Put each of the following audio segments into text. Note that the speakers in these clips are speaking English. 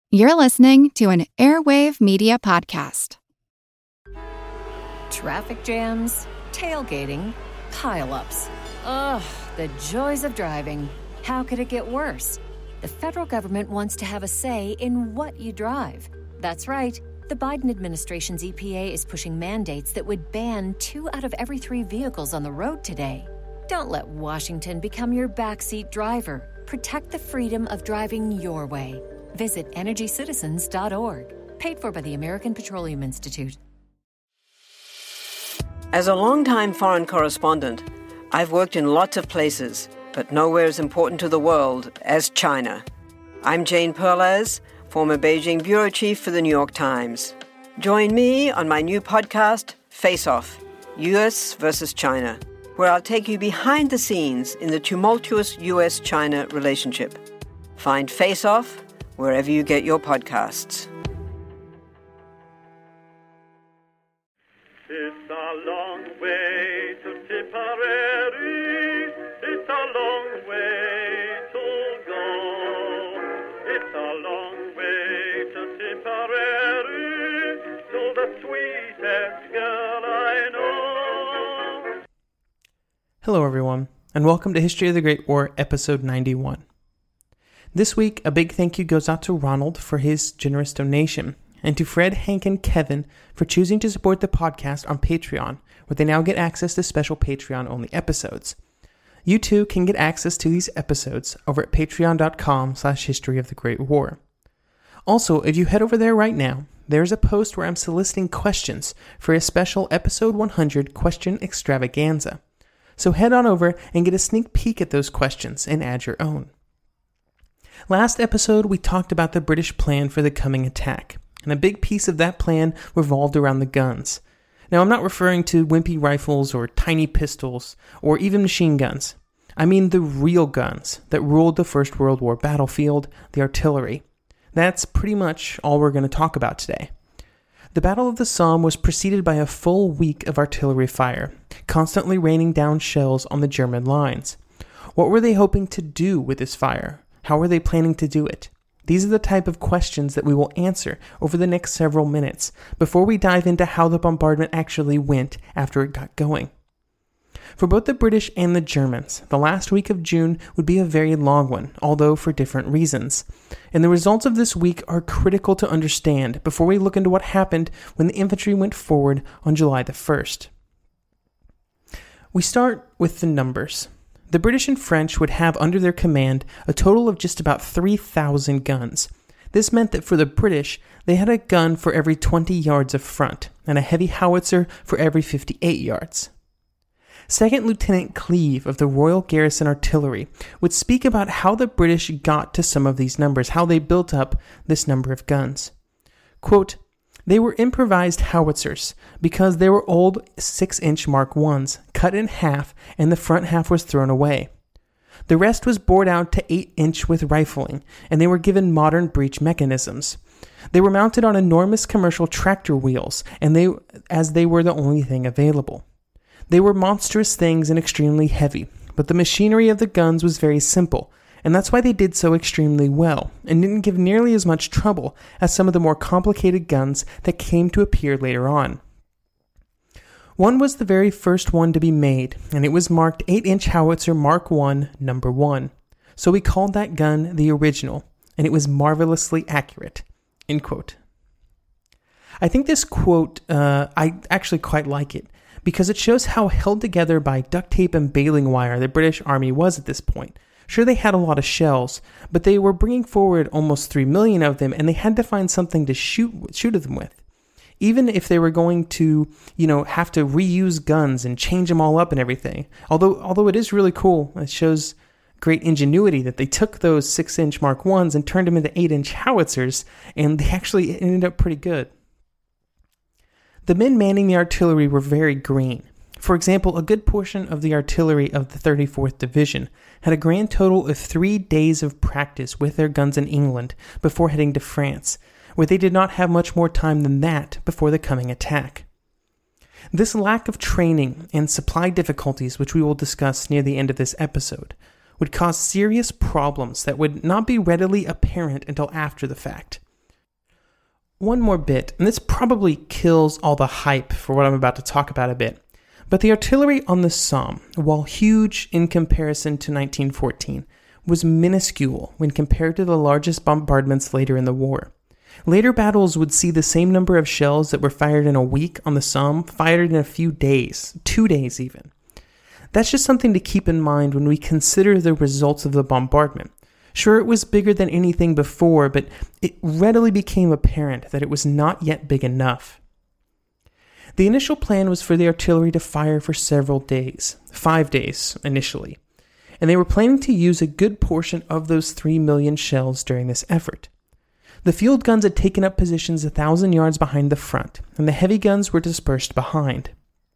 You're listening to an Airwave Media Podcast. Traffic jams, tailgating, pile-ups. Ugh, the joys of driving. How could it get worse? The federal government wants to have a say in what you drive. That's right. The Biden administration's EPA is pushing mandates that would ban 2 out of every 3 vehicles on the road today. Don't let Washington become your backseat driver. Protect the freedom of driving your way. Visit EnergyCitizens.org. Paid for by the American Petroleum Institute. As a longtime foreign correspondent, I've worked in lots of places, but nowhere as important to the world as China. I'm Jane Perlez, former Beijing bureau chief for the New York Times. Join me on my new podcast, Face Off, U.S. versus China, where I'll take you behind the scenes in the tumultuous U.S.-China relationship. Find Face Off wherever you get your podcasts. It's a long way to Tipperary. It's a long way to go. It's a long way to Tipperary, to the sweetest girl I know. Hello everyone, and welcome to History of the Great War, episode 91. This week, a big thank you goes out to Ronald for his generous donation, and to Fred, Hank, and Kevin for choosing to support the podcast on Patreon, where they now get access to special Patreon-only episodes. You too can get access to these episodes over at patreon.com/History of the Great War. Also, if you head over there right now, there's a post where I'm soliciting questions for a special episode 100 question extravaganza. So head on over and get a sneak peek at those questions and add your own. Last episode, we talked about the British plan for the coming attack, and a big piece of that plan revolved around the guns. Now, I'm not referring to wimpy rifles or tiny pistols or even machine guns. I mean the real guns that ruled the First World War battlefield, the artillery. That's pretty much all we're going to talk about today. The Battle of the Somme was preceded by a full week of artillery fire, constantly raining down shells on the German lines. What were they hoping to do with this fire? How were they planning to do it? These are the type of questions that we will answer over the next several minutes before we dive into how the bombardment actually went after it got going. For both the British and the Germans, the last week of June would be a very long one, although for different reasons. And the results of this week are critical to understand before we look into what happened when the infantry went forward on July the 1st. We start with the numbers. The British and French would have under their command a total of just about 3,000 guns. This meant that for the British, they had a gun for every 20 yards of front, and a heavy howitzer for every 58 yards. Second Lieutenant Cleve of the Royal Garrison Artillery would speak about how the British got to some of these numbers, how they built up this number of guns. Quote, "They were improvised howitzers because they were old 6-inch Mark I's, cut in half, and the front half was thrown away. The rest was bored out to 8-inch with rifling, and they were given modern breech mechanisms. They were mounted on enormous commercial tractor wheels, and they were the only thing available. They were monstrous things and extremely heavy, but the machinery of the guns was very simple, and that's why they did so extremely well, and didn't give nearly as much trouble as some of the more complicated guns that came to appear later on. One was the very first one to be made, and it was marked 8-inch howitzer Mark I, No. 1. So we called that gun the original, and it was marvelously accurate." End quote. I think this quote, I actually quite like it, because it shows how held together by duct tape and baling wire the British Army was at this point. Sure, they had a lot of shells, but they were bringing forward almost 3 million of them, and they had to find something to shoot at them with. Even if they were going to, have to reuse guns and change them all up and everything. Although it is really cool, it shows great ingenuity that they took those 6-inch Mark I's and turned them into 8-inch howitzers, and they actually ended up pretty good. The men manning the artillery were very green. For example, a good portion of the artillery of the 34th Division had a grand total of 3 days of practice with their guns in England before heading to France, where they did not have much more time than that before the coming attack. This lack of training and supply difficulties, which we will discuss near the end of this episode, would cause serious problems that would not be readily apparent until after the fact. One more bit, and this probably kills all the hype for what I'm about to talk about a bit, but the artillery on the Somme, while huge in comparison to 1914, was minuscule when compared to the largest bombardments later in the war. Later battles would see the same number of shells that were fired in a week on the Somme fired in a few days, 2 days even. That's just something to keep in mind when we consider the results of the bombardment. Sure, it was bigger than anything before, but it readily became apparent that it was not yet big enough. The initial plan was for the artillery to fire for several days, 5 days initially, and they were planning to use a good portion of those 3 million shells during this effort. The field guns had taken up positions 1,000 yards behind the front, and the heavy guns were dispersed behind.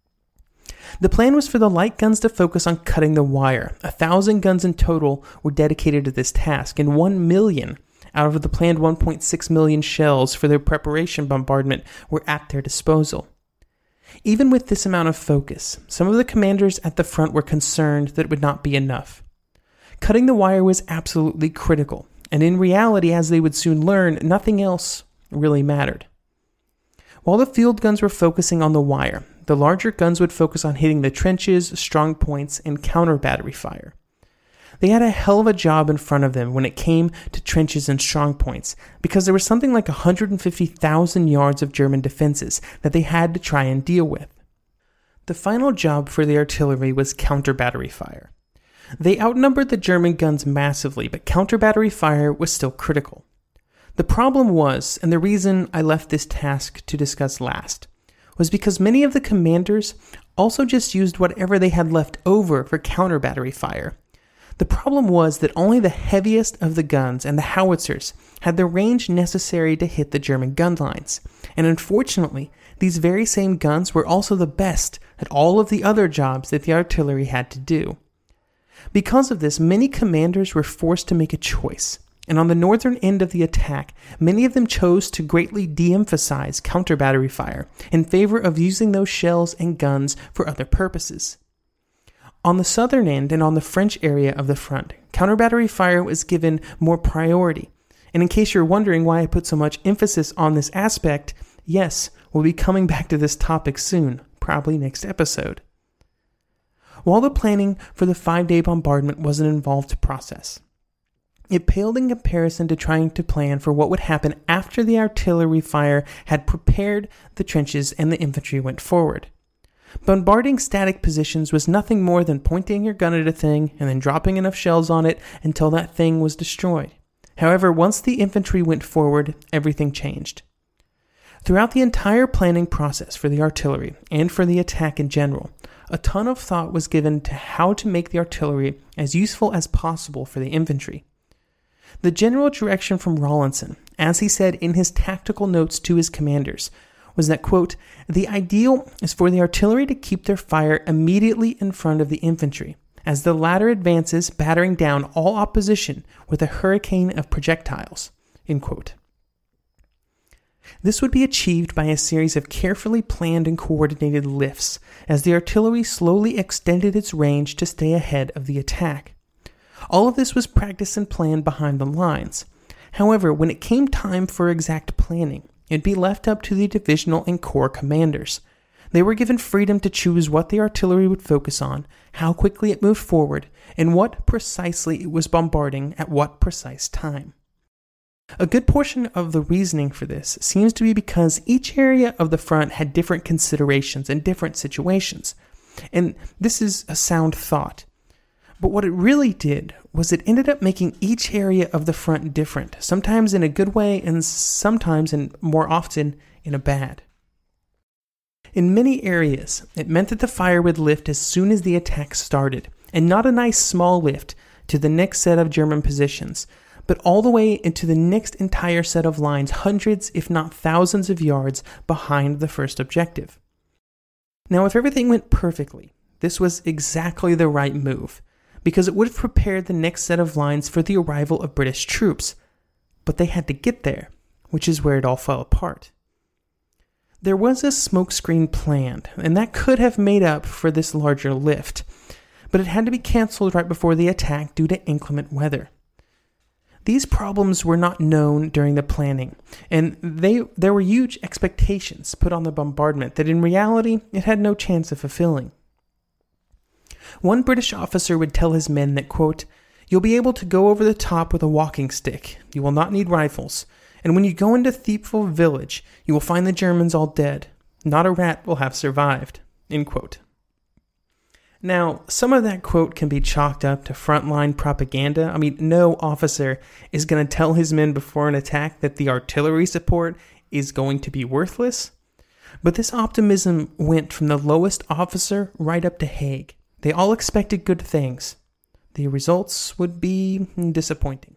The plan was for the light guns to focus on cutting the wire. 1,000 guns in total were dedicated to this task, and 1 million out of the planned 1.6 million shells for their preparation bombardment were at their disposal. Even with this amount of focus, some of the commanders at the front were concerned that it would not be enough. Cutting the wire was absolutely critical, and in reality, as they would soon learn, nothing else really mattered. While the field guns were focusing on the wire, the larger guns would focus on hitting the trenches, strong points, and counter battery fire. They had a hell of a job in front of them when it came to trenches and strong points, because there was something like 150,000 yards of German defenses that they had to try and deal with. The final job for the artillery was counter battery fire. They outnumbered the German guns massively, but counter battery fire was still critical. The problem was, and the reason I left this task to discuss last, was because many of the commanders also just used whatever they had left over for counter battery fire. The problem was that only the heaviest of the guns and the howitzers had the range necessary to hit the German gun lines, and unfortunately, these very same guns were also the best at all of the other jobs that the artillery had to do. Because of this, many commanders were forced to make a choice, and on the northern end of the attack, many of them chose to greatly de-emphasize counter battery fire in favor of using those shells and guns for other purposes. On the southern end and on the French area of the front, counter battery fire was given more priority. And in case you're wondering why I put so much emphasis on this aspect, yes, we'll be coming back to this topic soon, probably next episode. While the planning for the 5-day bombardment was an involved process, it paled in comparison to trying to plan for what would happen after the artillery fire had prepared the trenches and the infantry went forward. Bombarding static positions was nothing more than pointing your gun at a thing and then dropping enough shells on it until that thing was destroyed. However, once the infantry went forward, everything changed. Throughout the entire planning process for the artillery and for the attack in general, a ton of thought was given to how to make the artillery as useful as possible for the infantry. The general direction from Rawlinson, as he said in his tactical notes to his commanders, was that, quote, "The ideal is for the artillery to keep their fire immediately in front of the infantry, as the latter advances, battering down all opposition with a hurricane of projectiles," end quote. This would be achieved by a series of carefully planned and coordinated lifts, as the artillery slowly extended its range to stay ahead of the attack. All of this was practiced and planned behind the lines. However, when it came time for exact planning, it'd be left up to the divisional and corps commanders. They were given freedom to choose what the artillery would focus on, how quickly it moved forward, and what precisely it was bombarding at what precise time. A good portion of the reasoning for this seems to be because each area of the front had different considerations and different situations, and this is a sound thought. But what it really did was it ended up making each area of the front different, sometimes in a good way and sometimes, and more often, in a bad. In many areas, it meant that the fire would lift as soon as the attack started, and not a nice small lift to the next set of German positions, but all the way into the next entire set of lines, hundreds if not thousands of yards behind the first objective. Now, if everything went perfectly, this was exactly the right move, because it would have prepared the next set of lines for the arrival of British troops. But they had to get there, which is where it all fell apart. There was a smokescreen planned, and that could have made up for this larger lift, but it had to be cancelled right before the attack due to inclement weather. These problems were not known during the planning, and there were huge expectations put on the bombardment that in reality it had no chance of fulfilling. One British officer would tell his men that, quote, "You'll be able to go over the top with a walking stick. You will not need rifles. And when you go into Thiepval village, you will find the Germans all dead. Not a rat will have survived." End quote. Now, some of that quote can be chalked up to frontline propaganda. I mean, no officer is going to tell his men before an attack that the artillery support is going to be worthless. But this optimism went from the lowest officer right up to Haig. They all expected good things. The results would be disappointing.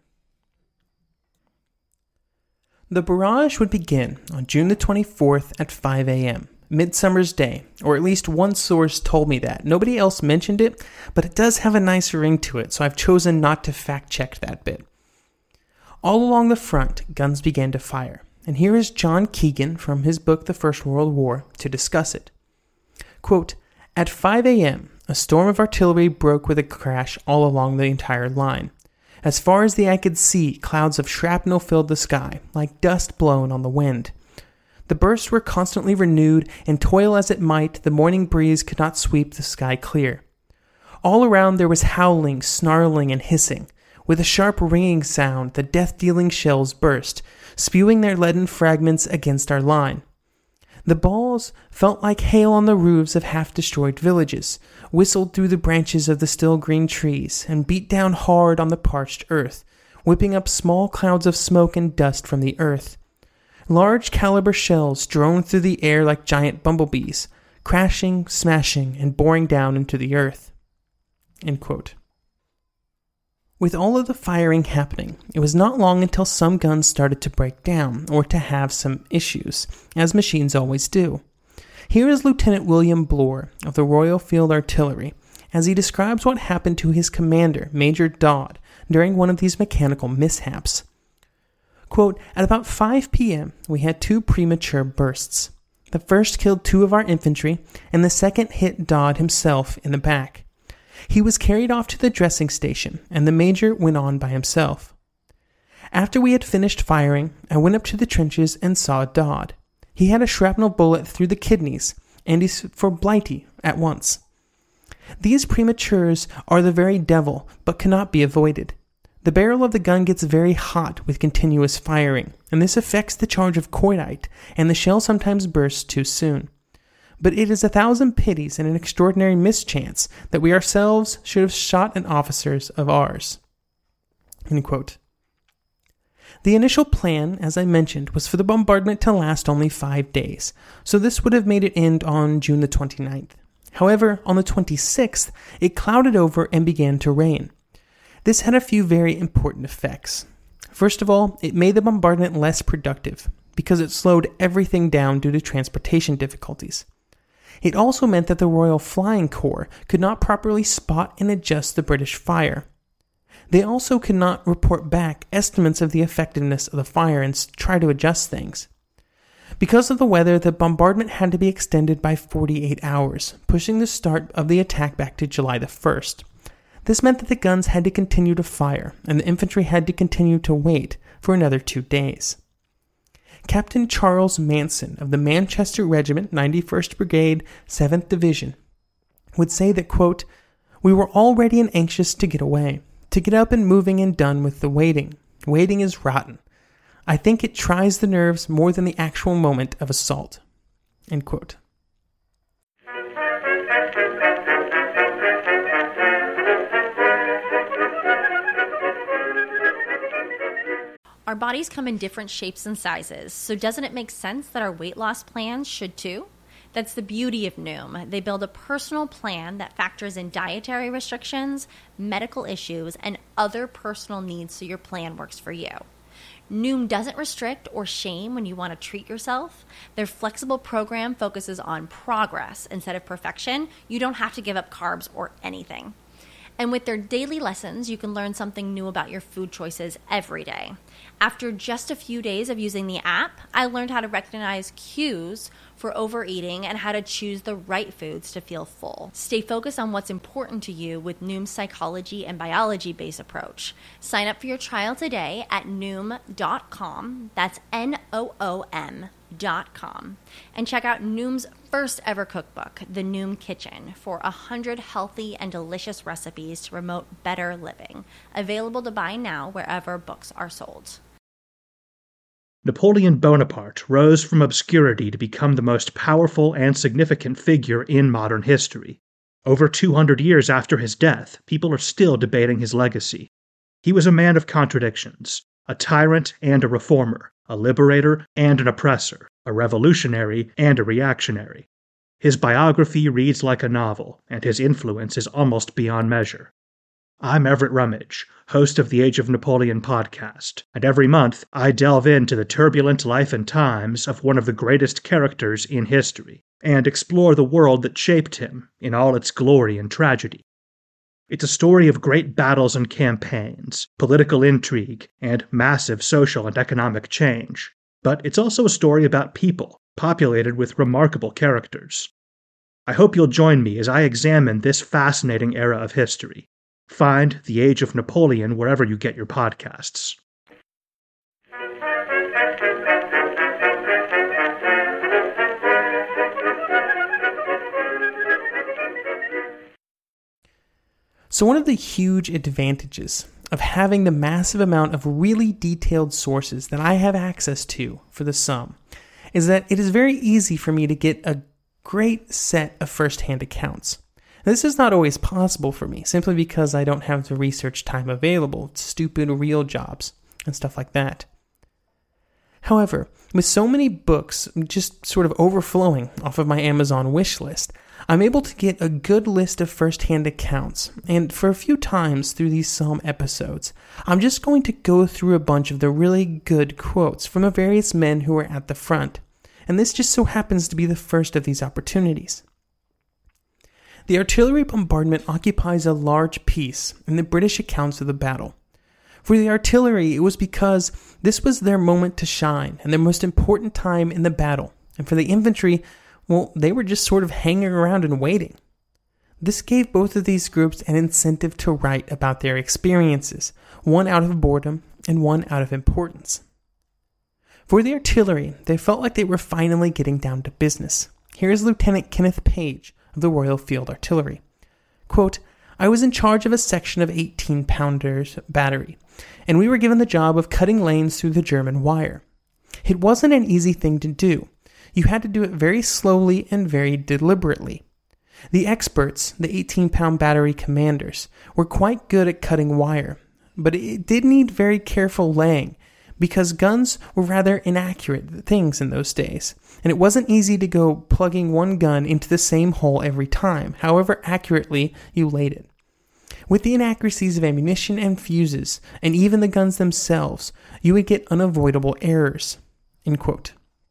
The barrage would begin on June the 24th at 5 a.m., Midsummer's Day, or at least one source told me that. Nobody else mentioned it, but it does have a nice ring to it, so I've chosen not to fact-check that bit. All along the front, guns began to fire, and here is John Keegan from his book The First World War to discuss it. Quote, "At 5 a.m., a storm of artillery broke with a crash all along the entire line. As far as the eye could see, clouds of shrapnel filled the sky, like dust blown on the wind. The bursts were constantly renewed, and toil as it might, the morning breeze could not sweep the sky clear. All around there was howling, snarling, and hissing. With a sharp ringing sound, the death-dealing shells burst, spewing their leaden fragments against our line. The balls felt like hail on the roofs of half-destroyed villages, whistled through the branches of the still green trees, and beat down hard on the parched earth, whipping up small clouds of smoke and dust from the earth. Large caliber shells droned through the air like giant bumblebees, crashing, smashing, and boring down into the earth." End quote. With all of the firing happening, it was not long until some guns started to break down, or to have some issues, as machines always do. Here is Lieutenant William Bloor of the Royal Field Artillery, as he describes what happened to his commander, Major Dodd, during one of these mechanical mishaps. Quote, "At about 5 p.m., we had 2 premature bursts. The first killed 2 of our infantry, and the second hit Dodd himself in the back. He was carried off to the dressing station, and the major went on by himself. After we had finished firing, I went up to the trenches and saw Dodd. He had a shrapnel bullet through the kidneys, and he's for Blighty at once. These prematures are the very devil, but cannot be avoided. The barrel of the gun gets very hot with continuous firing, and this affects the charge of cordite, and the shell sometimes bursts too soon. But it is 1,000 pities and an extraordinary mischance that we ourselves should have shot an officers of ours." End quote. The initial plan, as I mentioned, was for the bombardment to last only 5 days, so this would have made it end on June the 29th. However, on the 26th, it clouded over and began to rain. This had a few very important effects. First of all, it made the bombardment less productive, because it slowed everything down due to transportation difficulties. It also meant that the Royal Flying Corps could not properly spot and adjust the British fire. They also could not report back estimates of the effectiveness of the fire and try to adjust things. Because of the weather, the bombardment had to be extended by 48 hours, pushing the start of the attack back to July the 1st. This meant that the guns had to continue to fire, and the infantry had to continue to wait for another 2 days. Captain Charles Manson of the Manchester Regiment, 91st Brigade, 7th Division, would say that, quote, "We were all ready and anxious to get away, to get up and moving and done with the waiting. Waiting is rotten. I think it tries the nerves more than the actual moment of assault." End quote. Our bodies come in different shapes and sizes, so doesn't it make sense that our weight loss plans should too? That's the beauty of Noom. They build a personal plan that factors in dietary restrictions, medical issues, and other personal needs so your plan works for you. Noom doesn't restrict or shame when you want to treat yourself. Their flexible program focuses on progress instead of perfection. You don't have to give up carbs or anything. And with their daily lessons, you can learn something new about your food choices every day. After just a few days of using the app, I learned how to recognize cues for overeating and how to choose the right foods to feel full. Stay focused on what's important to you with Noom's psychology and biology-based approach. Sign up for your trial today at Noom.com. That's Noom.com. And check out Noom's first ever cookbook, The Noom Kitchen, for 100 healthy and delicious recipes to promote better living. Available to buy now wherever books are sold. Napoleon Bonaparte rose from obscurity to become the most powerful and significant figure in modern history. Over 200 years after his death, people are still debating his legacy. He was a man of contradictions, a tyrant and a reformer, a liberator and an oppressor, a revolutionary and a reactionary. His biography reads like a novel, and his influence is almost beyond measure. I'm Everett Rummage, host of the Age of Napoleon podcast, and every month I delve into the turbulent life and times of one of the greatest characters in history, and explore the world that shaped him in all its glory and tragedy. It's a story of great battles and campaigns, political intrigue, and massive social and economic change. But it's also a story about people, populated with remarkable characters. I hope you'll join me as I examine this fascinating era of history. Find The Age of Napoleon wherever you get your podcasts. So one of the huge advantages of having the massive amount of really detailed sources that I have access to for the Somme is that it is very easy for me to get a great set of first-hand accounts. This is not always possible for me, simply because I don't have the research time available, stupid real jobs, and stuff like that. However, with so many books just sort of overflowing off of my Amazon wish list, I'm able to get a good list of first-hand accounts, and for a few times through these Somme episodes, I'm just going to go through a bunch of the really good quotes from the various men who were at the front, and this just so happens to be the first of these opportunities. The artillery bombardment occupies a large piece in the British accounts of the battle. For the artillery, it was because this was their moment to shine and their most important time in the battle. And for the infantry, well, they were just sort of hanging around and waiting. This gave both of these groups an incentive to write about their experiences, one out of boredom and one out of importance. For the artillery, they felt like they were finally getting down to business. Here's Lieutenant Kenneth Page of the Royal Field Artillery. Quote, I was in charge of a section of 18-pounders battery, and we were given the job of cutting lanes through the German wire. It wasn't an easy thing to do. You had to do it very slowly and very deliberately. The experts, the 18-pound battery commanders, were quite good at cutting wire, but it did need very careful laying, because guns were rather inaccurate things in those days, and it wasn't easy to go plugging one gun into the same hole every time, however accurately you laid it. With the inaccuracies of ammunition and fuses, and even the guns themselves, you would get unavoidable errors. End quote.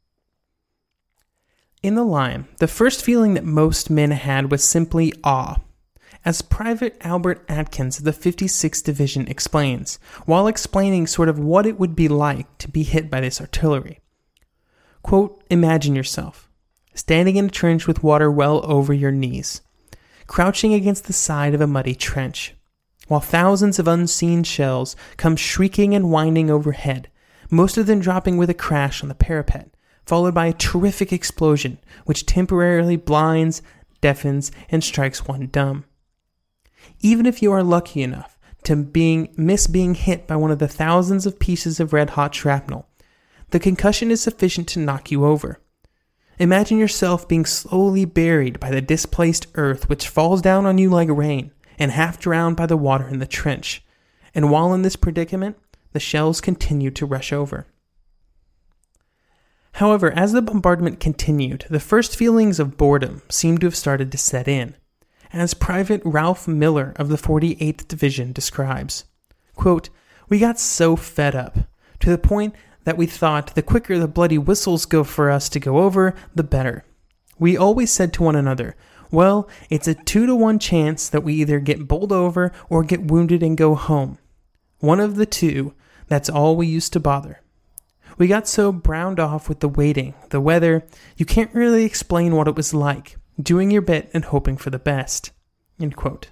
In the line, the first feeling that most men had was simply awe. As Private Albert Atkins of the 56th Division explains, while explaining sort of what it would be like to be hit by this artillery. Quote, imagine yourself, standing in a trench with water well over your knees, crouching against the side of a muddy trench, while thousands of unseen shells come shrieking and whining overhead, most of them dropping with a crash on the parapet, followed by a terrific explosion which temporarily blinds, deafens, and strikes one dumb. Even if you are lucky enough to miss being hit by one of the thousands of pieces of red-hot shrapnel, the concussion is sufficient to knock you over. Imagine yourself being slowly buried by the displaced earth which falls down on you like rain, and half drowned by the water in the trench. And while in this predicament, the shells continue to rush over. However, as the bombardment continued, the first feelings of boredom seemed to have started to set in. As Private Ralph Miller of the 48th Division describes, quote, we got so fed up, to the point that we thought the quicker the bloody whistles go for us to go over, the better. We always said to one another, Well, it's a 2-to-1 chance that we either get bowled over or get wounded and go home. One of the two, that's all we used to bother. We got so browned off with the waiting, the weather, you can't really explain what it was like, doing your bit and hoping for the best." End quote.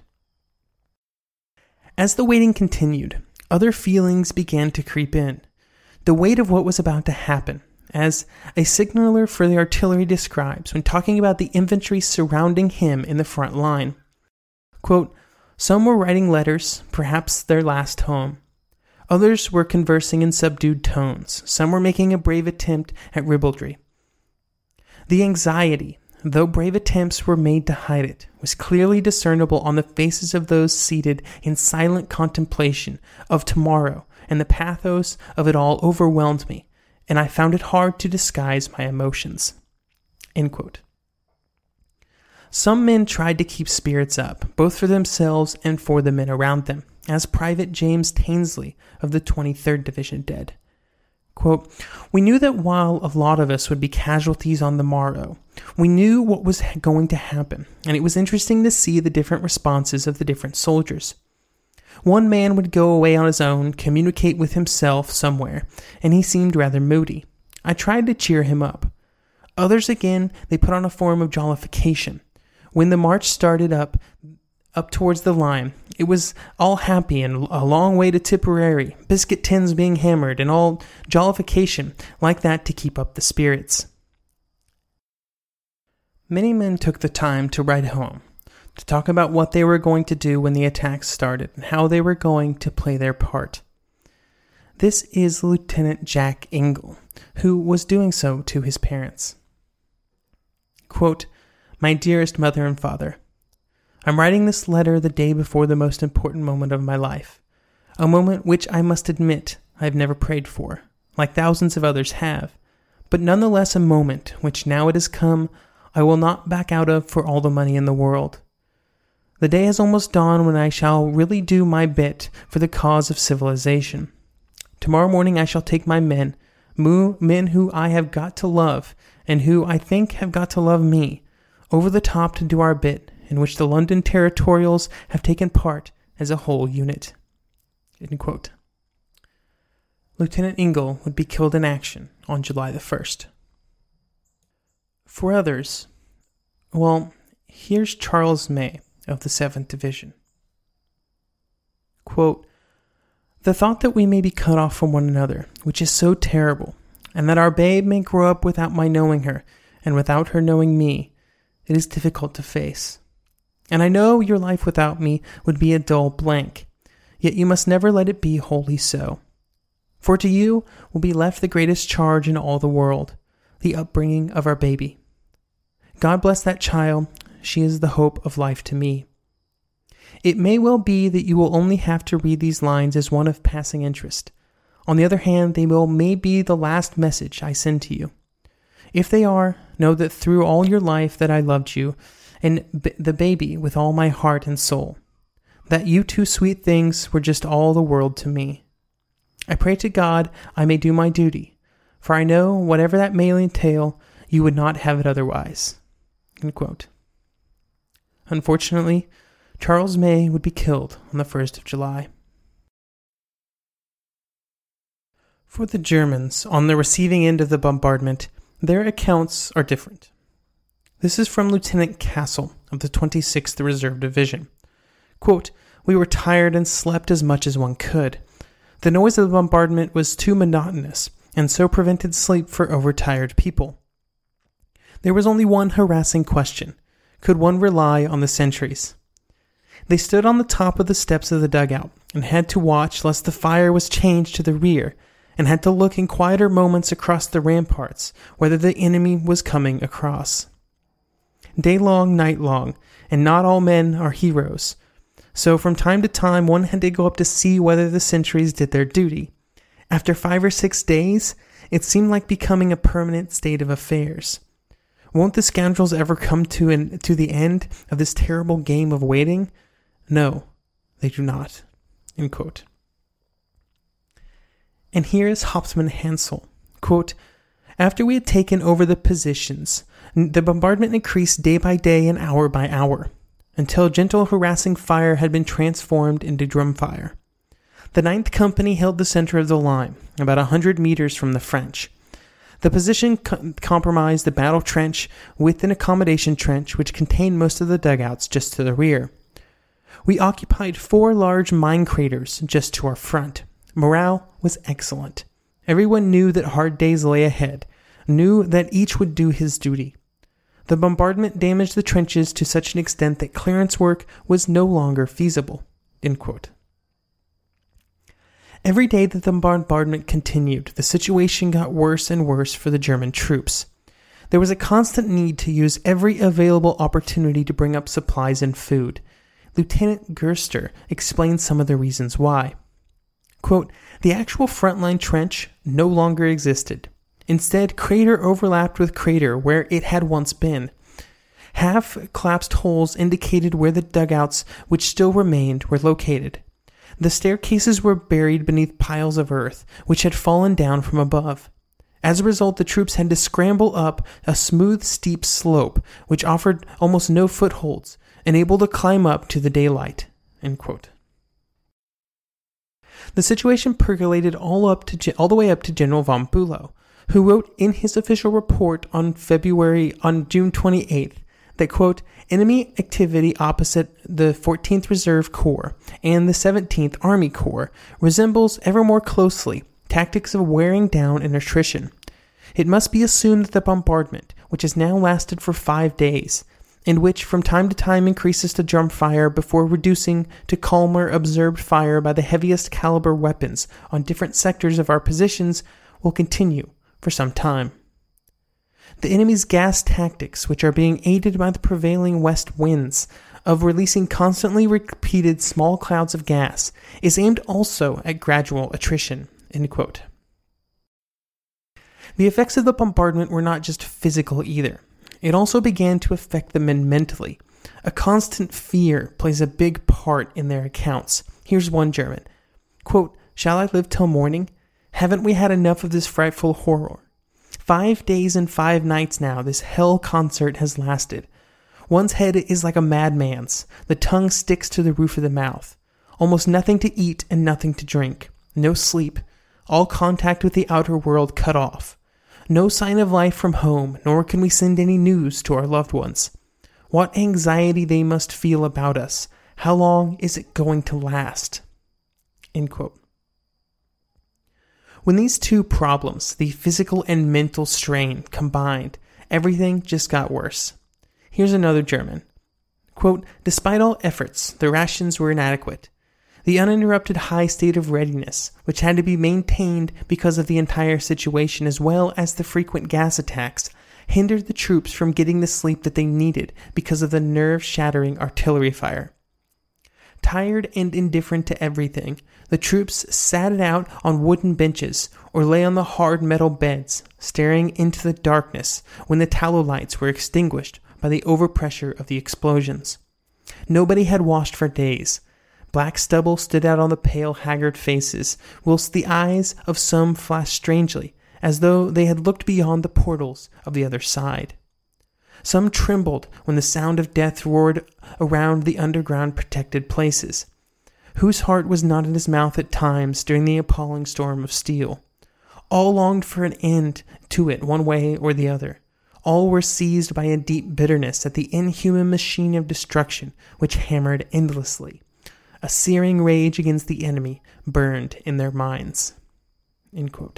As the waiting continued, other feelings began to creep in. The weight of what was about to happen, as a signaller for the artillery describes when talking about the infantry surrounding him in the front line. Quote, "Some were writing letters, perhaps their last home. Others were conversing in subdued tones. Some were making a brave attempt at ribaldry. The anxiety, though brave attempts were made to hide it, was clearly discernible on the faces of those seated in silent contemplation of tomorrow, and the pathos of it all overwhelmed me, and I found it hard to disguise my emotions." End quote. Some men tried to keep spirits up, both for themselves and for the men around them, as Private James Tainsley of the 23rd Division did. Quote, "We knew that while a lot of us would be casualties on the morrow, we knew what was going to happen, and it was interesting to see the different responses of the different soldiers. One man would go away on his own, communicate with himself somewhere, and he seemed rather moody. I tried to cheer him up. Others again, they put on a form of jollification. When the march started up towards the line, it was all happy and a long way to Tipperary, biscuit tins being hammered, and all jollification like that to keep up the spirits." Many men took the time to write home, to talk about what they were going to do when the attack started and how they were going to play their part. This is Lieutenant Jack Ingle, who was doing so to his parents. Quote, "My dearest mother and father, I'm writing this letter the day before the most important moment of my life, a moment which I must admit I have never prayed for, like thousands of others have, but nonetheless a moment which now it has come I will not back out of for all the money in the world. The day has almost dawned when I shall really do my bit for the cause of civilization. Tomorrow morning I shall take my men who I have got to love and who I think have got to love me, over the top to do our bit, in which the London Territorials have taken part as a whole unit." End quote. Lieutenant Ingle would be killed in action on July the 1st. For others, well, here's Charles May of the 7th Division. Quote, "The thought that we may be cut off from one another, which is so terrible, and that our babe may grow up without my knowing her, and without her knowing me, it is difficult to face. And I know your life without me would be a dull blank, yet you must never let it be wholly so. For to you will be left the greatest charge in all the world, the upbringing of our baby. God bless that child, she is the hope of life to me. It may well be that you will only have to read these lines as one of passing interest. On the other hand, they may be the last message I send to you. If they are, know that through all your life that I loved you, and the baby with all my heart and soul, that you two sweet things were just all the world to me. I pray to God I may do my duty, for I know whatever that may entail, you would not have it otherwise." End quote. Unfortunately, Charles May would be killed on the 1st of July. For the Germans, on the receiving end of the bombardment, their accounts are different. This is from Lieutenant Castle of the 26th Reserve Division. Quote, "We were tired and slept as much as one could. The noise of the bombardment was too monotonous, and so prevented sleep for overtired people. There was only one harassing question. Could one rely on the sentries? They stood on the top of the steps of the dugout, and had to watch lest the fire was changed to the rear, and had to look in quieter moments across the ramparts, whether the enemy was coming across. Day long, night long, and not all men are heroes. So from time to time one had to go up to see whether the sentries did their duty. After 5 or 6 days, it seemed like becoming a permanent state of affairs. Won't the scoundrels ever come to the end of this terrible game of waiting? No, they do not." End quote. And here is Hauptmann Hansel. Quote, After we had taken over the positions, the bombardment increased day by day and hour by hour, until gentle harassing fire had been transformed into drum fire. The 9th Company held the center of the line, about 100 meters from the French. The position comprised the battle trench with an accommodation trench which contained most of the dugouts just to the rear. We occupied 4 large mine craters just to our front. Morale was excellent. Everyone knew that hard days lay ahead, knew that each would do his duty. The bombardment damaged the trenches to such an extent that clearance work was no longer feasible." End quote. Every day that the bombardment continued, the situation got worse and worse for the German troops. There was a constant need to use every available opportunity to bring up supplies and food. Lieutenant Gerster explained some of the reasons why. Quote, "The actual frontline trench no longer existed. Instead, crater overlapped with crater where it had once been. Half-collapsed holes indicated where the dugouts, which still remained, were located. The staircases were buried beneath piles of earth, which had fallen down from above. As a result, the troops had to scramble up a smooth, steep slope, which offered almost no footholds, and able to climb up to the daylight." End quote. The situation percolated all the way up to General von Bülow, who wrote in his official report on June 28th that, quote, "Enemy activity opposite the 14th Reserve Corps and the 17th Army Corps resembles ever more closely tactics of wearing down and attrition. It must be assumed that the bombardment, which has now lasted for 5 days, and which from time to time increases to drum fire before reducing to calmer observed fire by the heaviest caliber weapons on different sectors of our positions, will continue for some time. The enemy's gas tactics, which are being aided by the prevailing west winds of releasing constantly repeated small clouds of gas, is aimed also at gradual attrition." End quote. The effects of the bombardment were not just physical either. It also began to affect the men mentally. A constant fear plays a big part in their accounts. Here's one German. Quote, "Shall I live till morning? Haven't we had enough of this frightful horror? 5 days and 5 nights now this hell concert has lasted. One's head is like a madman's. The tongue sticks to the roof of the mouth. Almost nothing to eat and nothing to drink. No sleep. All contact with the outer world cut off. No sign of life from home, nor can we send any news to our loved ones. What anxiety they must feel about us. How long is it going to last?" End quote. When these two problems, the physical and mental strain, combined, everything just got worse. Here's another German. Quote, "Despite all efforts, the rations were inadequate. The uninterrupted high state of readiness, which had to be maintained because of the entire situation as well as the frequent gas attacks, hindered the troops from getting the sleep that they needed because of the nerve-shattering artillery fire. Tired and indifferent to everything, the troops sat it out on wooden benches or lay on the hard metal beds, staring into the darkness when the tallow lights were extinguished by the overpressure of the explosions. Nobody had washed for days. Black stubble stood out on the pale, haggard faces, whilst the eyes of some flashed strangely, as though they had looked beyond the portals of the other side. Some trembled when the sound of death roared around the underground protected places. Whose heart was not in his mouth at times during the appalling storm of steel? All longed for an end to it one way or the other. All were seized by a deep bitterness at the inhuman machine of destruction which hammered endlessly. A searing rage against the enemy burned in their minds." End quote.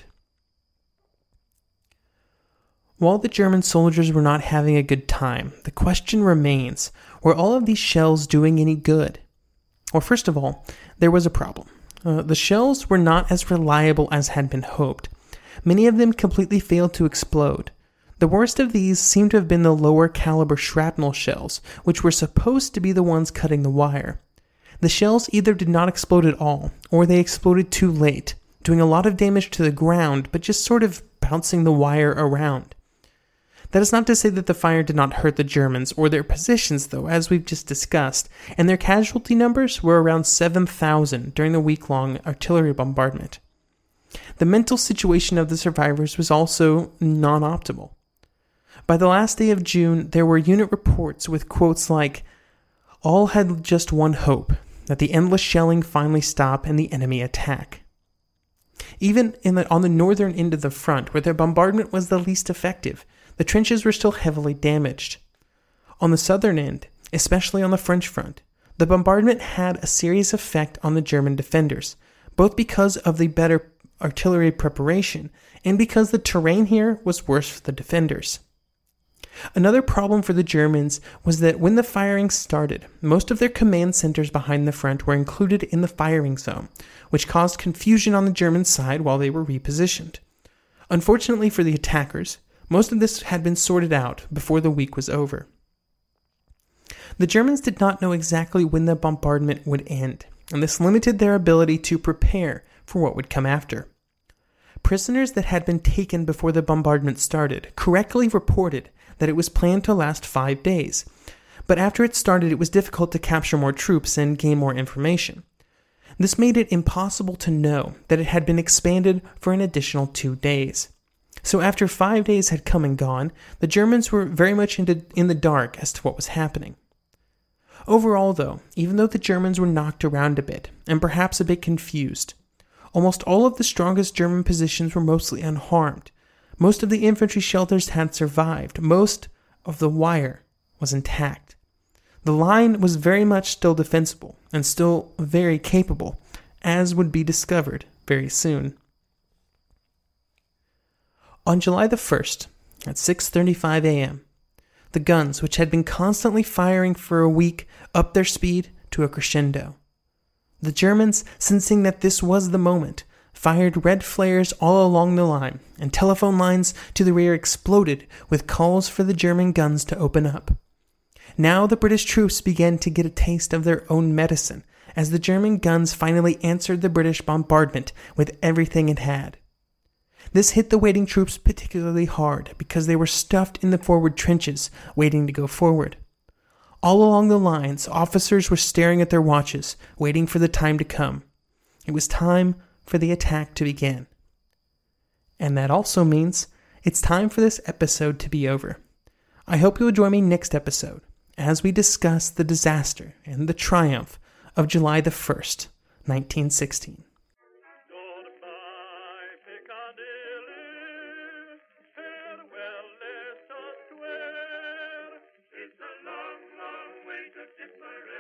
While the German soldiers were not having a good time, the question remains, were all of these shells doing any good? Well, first of all, there was a problem. The shells were not as reliable as had been hoped. Many of them completely failed to explode. The worst of these seemed to have been the lower caliber shrapnel shells, which were supposed to be the ones cutting the wire. The shells either did not explode at all, or they exploded too late, doing a lot of damage to the ground, but just sort of bouncing the wire around. That is not to say that the fire did not hurt the Germans or their positions, though, as we've just discussed, and their casualty numbers were around 7,000 during the week-long artillery bombardment. The mental situation of the survivors was also non-optimal. By the last day of June, there were unit reports with quotes like, "All had just one hope, that the endless shelling finally stop and the enemy attack." Even on the northern end of the front, where their bombardment was the least effective, the trenches were still heavily damaged. On the southern end, especially on the French front, the bombardment had a serious effect on the German defenders, both because of the better artillery preparation and because the terrain here was worse for the defenders. Another problem for the Germans was that when the firing started, most of their command centers behind the front were included in the firing zone, which caused confusion on the German side while they were repositioned. Unfortunately for the attackers, most of this had been sorted out before the week was over. The Germans did not know exactly when the bombardment would end, and this limited their ability to prepare for what would come after. Prisoners that had been taken before the bombardment started correctly reported that it was planned to last 5 days, but after it started it was difficult to capture more troops and gain more information. This made it impossible to know that it had been expanded for an additional 2 days. So after 5 days had come and gone, the Germans were very much in the dark as to what was happening. Overall though, even though the Germans were knocked around a bit, and perhaps a bit confused, almost all of the strongest German positions were mostly unharmed. Most of the infantry shelters had survived. Most of the wire was intact. The line was very much still defensible and still very capable, as would be discovered very soon. On July the 1st, at 6:35 a.m., the guns, which had been constantly firing for a week, upped their speed to a crescendo. The Germans, sensing that this was the moment, fired red flares all along the line, and telephone lines to the rear exploded with calls for the German guns to open up. Now the British troops began to get a taste of their own medicine, as the German guns finally answered the British bombardment with everything it had. This hit the waiting troops particularly hard because they were stuffed in the forward trenches, waiting to go forward. All along the lines, officers were staring at their watches, waiting for the time to come. It was time for the attack to begin. And that also means it's time for this episode to be over. I hope you'll join me next episode as we discuss the disaster and the triumph of July the 1st, 1916. Goodbye, Piccadilly, farewell, let us swear. It's a long, long way to Tipperary.